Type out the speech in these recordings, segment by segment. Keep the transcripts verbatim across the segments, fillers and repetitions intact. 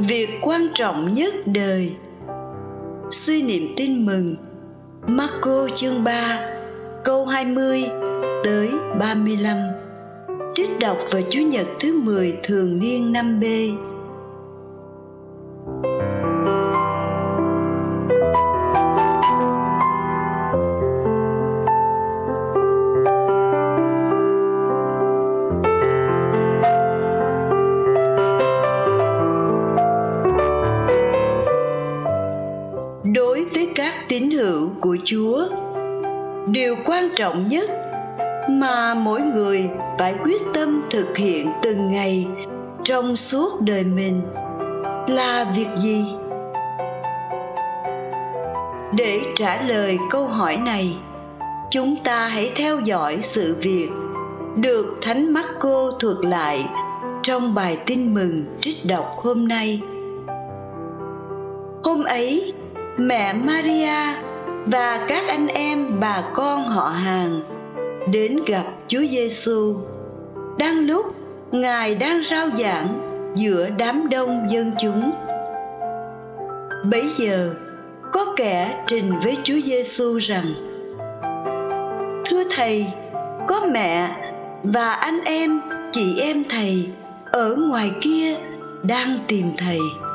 việc quan trọng nhất đời. Suy niệm tin mừng Marco chương ba câu hai mươi tới ba mươi lăm, trích đọc vào Chủ nhật thứ mười thường niên năm B. Đối với các tín hữu của Chúa, điều quan trọng nhất mà mỗi người phải quyết tâm thực hiện từng ngày trong suốt đời mình là việc gì? Để trả lời câu hỏi này, chúng ta hãy theo dõi sự việc được Thánh Marco thuật lại trong bài tin mừng trích đọc hôm nay. Hôm ấy, mẹ Maria và các anh em bà con họ hàng đến gặp Chúa Giêsu đang lúc Ngài đang rao giảng giữa đám đông dân chúng. Bấy giờ có kẻ trình với Chúa Giêsu rằng: "Thưa Thầy, có mẹ và anh em, chị em Thầy ở ngoài kia đang tìm Thầy."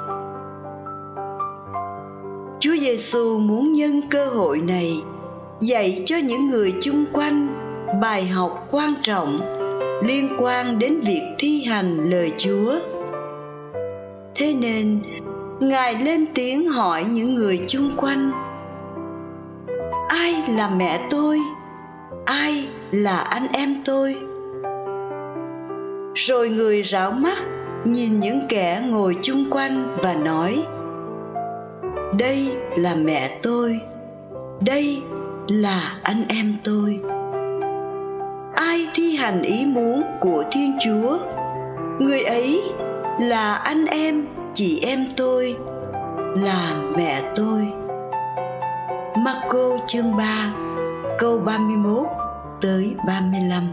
Chúa Giêsu muốn nhân cơ hội này dạy cho những người chung quanh bài học quan trọng liên quan đến việc thi hành lời Chúa. Thế nên, Ngài lên tiếng hỏi những người chung quanh: "Ai là mẹ tôi? Ai là anh em tôi?" Rồi Người rảo mắt nhìn những kẻ ngồi chung quanh và nói: "Đây là mẹ tôi, đây là anh em tôi. Ai thi hành ý muốn của Thiên Chúa, người ấy là anh em, chị em tôi, là mẹ tôi." Marco chương ba, câu ba mươi mốt tới ba mươi lăm.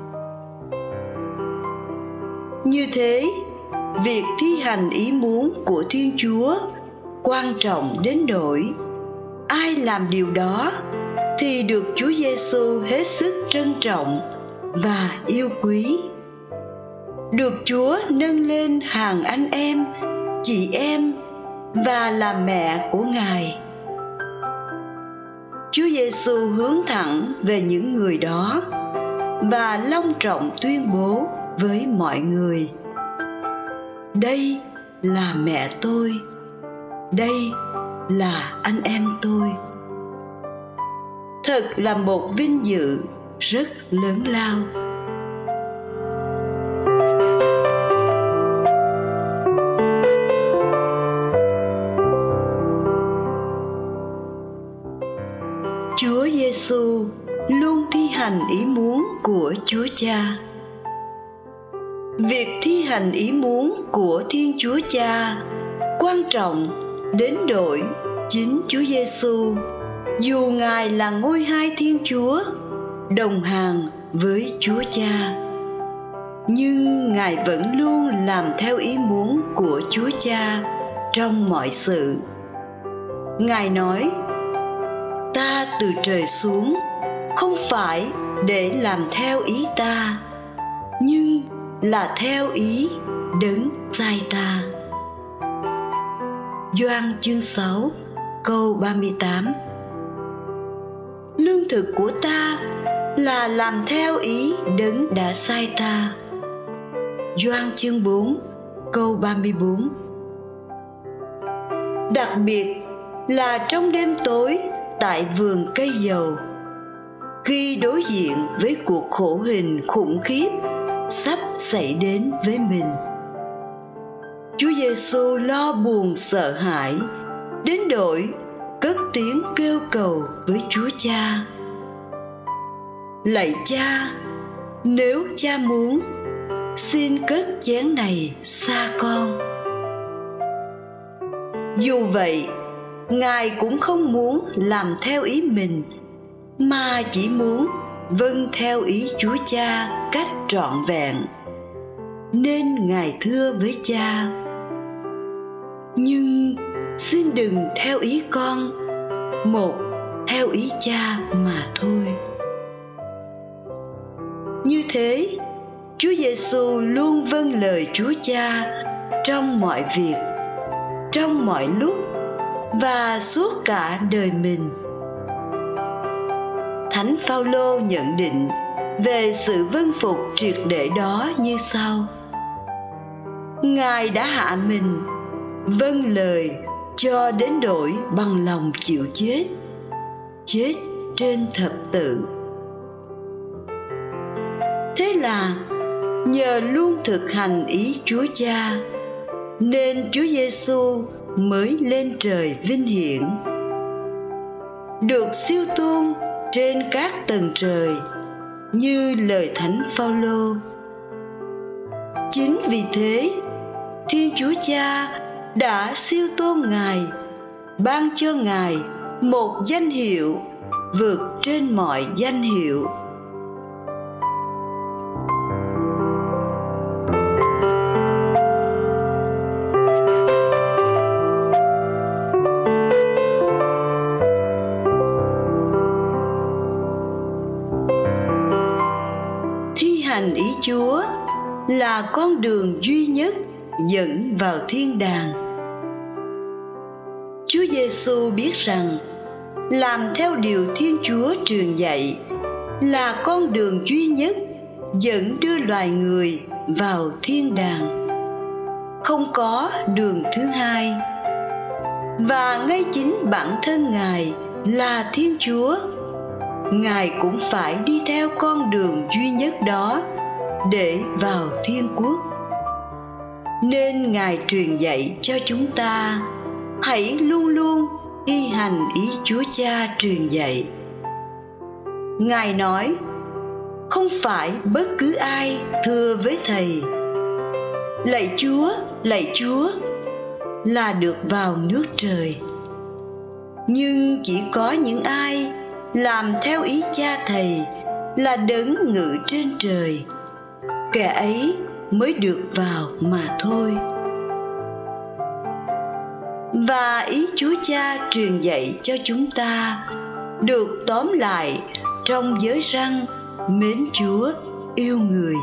Như thế, việc thi hành ý muốn của Thiên Chúa quan trọng đến nỗi ai làm điều đó thì được Chúa Giêsu hết sức trân trọng và yêu quý, được Chúa nâng lên hàng anh em, chị em và là mẹ của Ngài. Chúa Giêsu hướng thẳng về những người đó và long trọng tuyên bố với mọi người: "Đây là mẹ tôi, đây là anh em tôi." Thật là một vinh dự rất lớn lao. Chúa Giêsu luôn thi hành ý muốn của Chúa Cha. Việc thi hành ý muốn của Thiên Chúa Cha quan trọng đến nỗi chính Chúa Giêsu, dù Ngài là ngôi hai Thiên Chúa, đồng hàng với Chúa Cha, nhưng Ngài vẫn luôn làm theo ý muốn của Chúa Cha trong mọi sự. Ngài nói: "Ta từ trời xuống không phải để làm theo ý ta, nhưng là theo ý Đấng sai ta." Gioan chương sáu, câu ba mươi tám. Lương thực của ta là làm theo ý Đấng đã sai ta. Gioan chương bốn, câu ba mươi bốn. Đặc biệt là trong đêm tối tại vườn cây dầu, khi đối diện với cuộc khổ hình khủng khiếp sắp xảy đến với mình, Chúa Giêsu lo buồn sợ hãi đến nỗi cất tiếng kêu cầu với Chúa Cha: "Lạy Cha, nếu Cha muốn, xin cất chén này xa con." Dù vậy, Ngài cũng không muốn làm theo ý mình, mà chỉ muốn vâng theo ý Chúa Cha cách trọn vẹn. Nên Ngài thưa với Cha: Nhưng xin đừng theo ý con, một theo ý Cha mà thôi. Như thế, Chúa Giêsu luôn vâng lời Chúa Cha trong mọi việc, trong mọi lúc và suốt cả đời mình. Thánh Phaolô nhận định về sự vâng phục triệt để đó như sau: Ngài đã hạ mình, vâng lời cho đến đổi bằng lòng chịu chết, chết trên thập tự. Thế là nhờ luôn thực hành ý Chúa Cha, nên Chúa Giêsu mới lên trời vinh hiển, được siêu tôn trên các tầng trời, như lời Thánh Phaolô. Chính vì thế, Thiên Chúa Cha đã siêu tôn Ngài, ban cho Ngài một danh hiệu vượt trên mọi danh hiệu. Thi hành ý Chúa là con đường duy nhất dẫn vào thiên đàng. Chúa Giêsu biết rằng làm theo điều Thiên Chúa truyền dạy là con đường duy nhất dẫn đưa loài người vào thiên đàng. Không có đường thứ hai. Và ngay chính bản thân Ngài là Thiên Chúa, Ngài cũng phải đi theo con đường duy nhất đó để vào thiên quốc. Nên Ngài truyền dạy cho chúng ta hãy luôn luôn thi hành ý Chúa Cha truyền dạy. Ngài nói, không phải bất cứ ai thưa với Thầy: Lạy Chúa, lạy Chúa, là được vào nước trời. Nhưng chỉ có những ai làm theo ý Cha Thầy là Đấng ngự trên trời, kẻ ấy mới được vào mà thôi. Và ý Chúa Cha truyền dạy cho chúng ta được tóm lại trong giới răn mến Chúa, yêu người.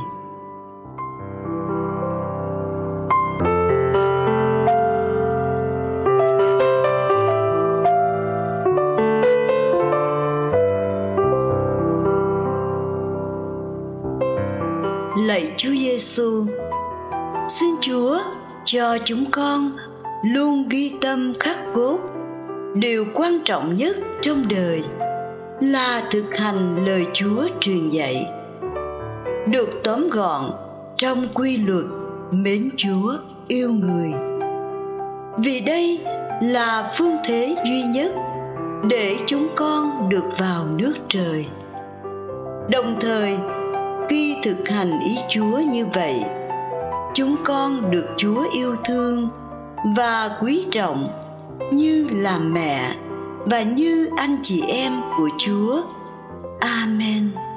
Lạy Chúa Giêsu, xin Chúa cho chúng con luôn ghi tâm khắc cốt điều quan trọng nhất trong đời là thực hành lời Chúa truyền dạy, được tóm gọn trong quy luật mến Chúa, yêu người. Vì đây là phương thế duy nhất để chúng con được vào nước trời. Đồng thời, khi thực hành ý Chúa như vậy, chúng con được Chúa yêu thương và quý trọng như là mẹ và như anh chị em của Chúa. Amen.